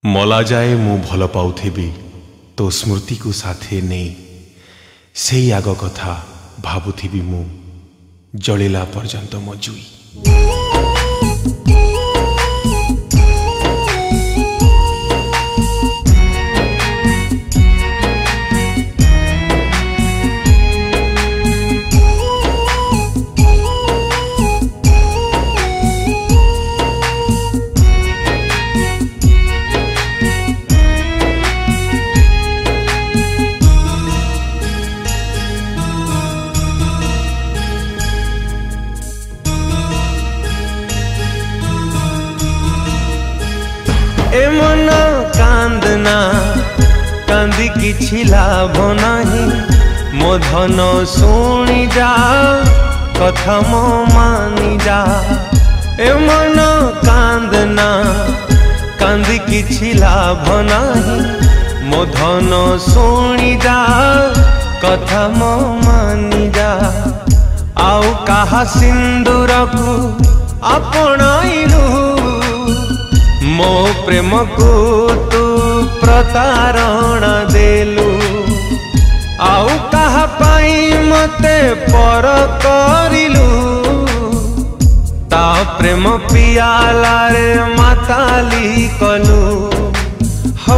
मला जाए मु भल पाउथिबी तो स्मृति को साथे नहीं से आग कथा भावुथिबी मु जलिला पर्यंत मो जुई। ए मन कांदना कांदी किछि लाभ नाही मो धन शुणी जा कथा मो मानी जा। ए मन कांदना कांदी किछि लाभ नाही मो धन शुणी जा कथा मो मानी जा। आउ कहा सिंदूर को आपणाइलु मो प्रेम को तू प्रतारणा देलु। आउ कहा पाई मते पर करिलु ता प्रेम पियाला रे माताली कलु। हो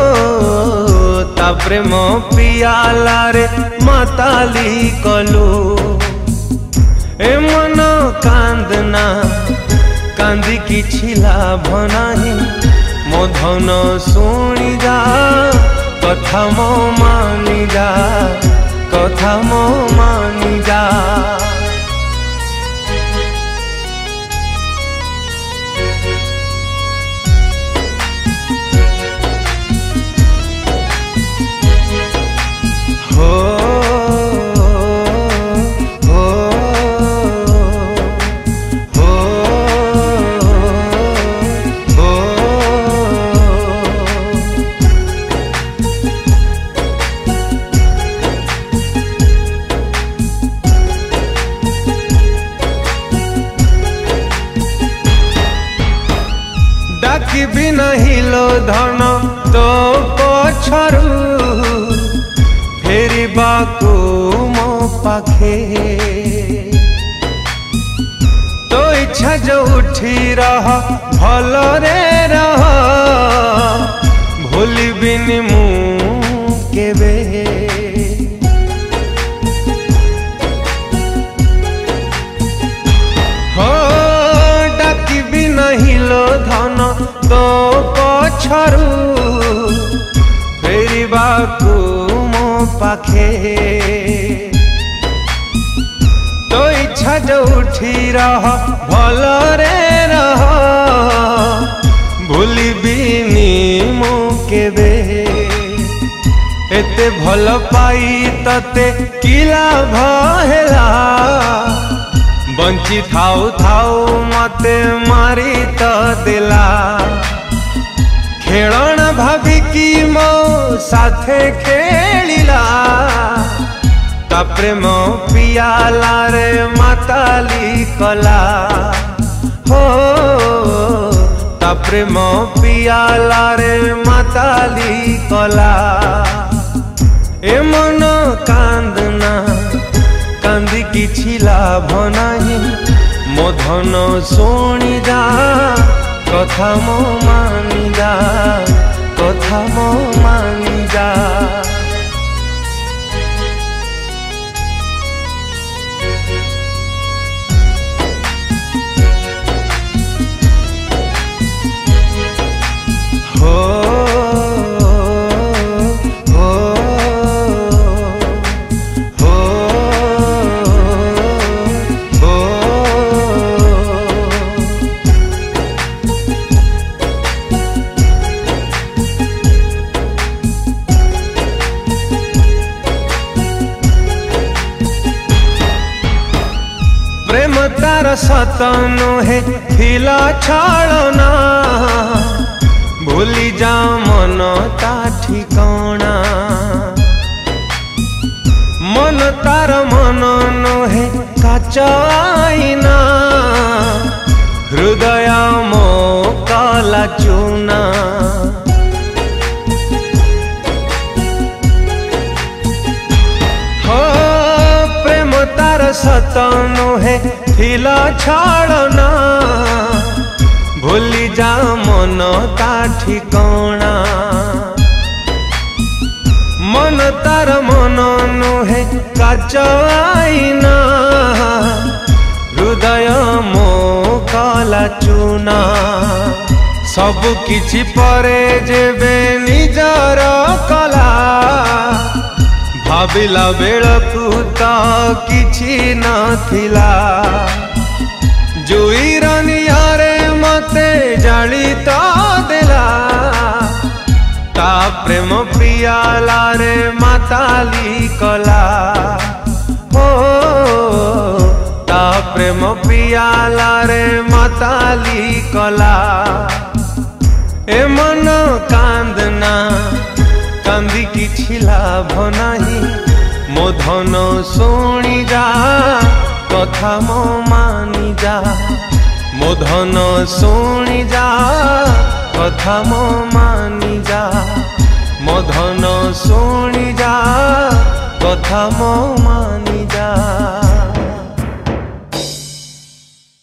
ता प्रेम पियाला रे माताली कलु। ए मन कांदना कांदी किछि लाभ नाही मो धन शुणी जा कथा मो मानी जा कथा मो मानी जा। डाकी भी नहीं लो धन तो पछरू फेरिबा को मो पाखे तो इच्छा जो उठी रह भल रे रह भूलिबिनी मु केबे। हो डाकी भी नहीं लो धन तो पछरू फेरिबा को मो पाखे तो इच्छा जो उठी रह भल रे रह भूलिबिनी मु केबे। एते भल पाई तते कि लाभ हेला बंची थाऊ थाऊ मते मारी तो दिला। खेलन भाभी की मो साथे खेलिला ता प्रेम पियाला रे माताली कला। हो ता प्रेम पियाला रे माताली कला। ए मन कांदना कांदी किछि लाभ नाही मो धन शुणी जा कथा मो मानी जा कथा मो मानी जा। प्रेम तार सतनु है थिला छाड़ना भूली जा मन ता ठिकाना। मन तार मन नुहे काच आईना हृदय मो काला चूना। सत नुहे थिला छाड़ना भूली जा मन ता ठिकाना मन तार मन नुहे काच आईना हृदय मो कला चुना सबु किछि परे जेबे निजर कला भाविला बेलकु तो किछि नथिला जुईर नियारे मते जाली तो देला ता प्रेम प्रियाला रे माताली कला हो ता प्रेम प्रियाला रे माताली कला ए मन कांदना कांदी किछि लाभ नाही मो धन शुणी जा कथा मो मानी जा मो धन शुणी जा कथा मो मानी जा मो धन शुणी जा कथा मो मानी जा।